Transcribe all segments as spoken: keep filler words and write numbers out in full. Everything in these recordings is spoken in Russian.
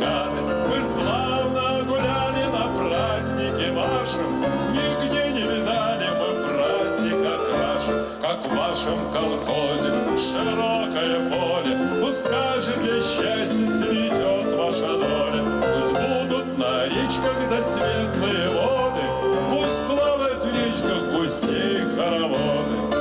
бригады. Вы славно гуляли на празднике вашем, нигде не видали мы праздника краше, как в вашем колхозе широкое поле. Пускай же для счастья цветет ваша доля, пусть будут на речках да светлые воды, пусть плавают в речках гусей хороводы.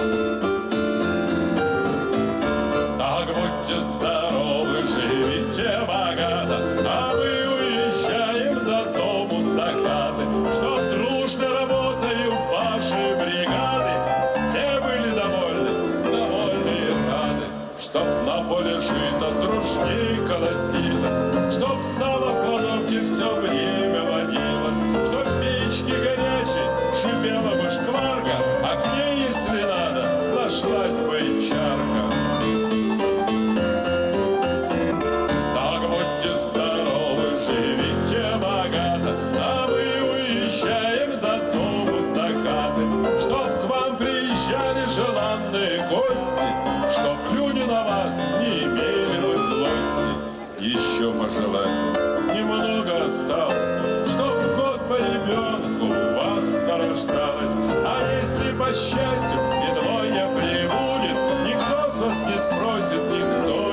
Так будьте здоровы, живите богато, а мы уезжаем до дому, до хаты, чтоб дружно работая ваши бригады все были довольны, довольны и рады, чтоб на поле жито дружней колосилось, чтоб сало в кладовке все время водилось, чтоб печки горячей шипела бы шкварка, а к ней, если надо, нашлась бы и чарка. Желанные гости, чтоб люди на вас не имели бы злости. Еще пожелать немного осталось, чтоб год по ребенку у вас нарождалось. А если по счастью и двое прибудет, никто с вас не спросит, никто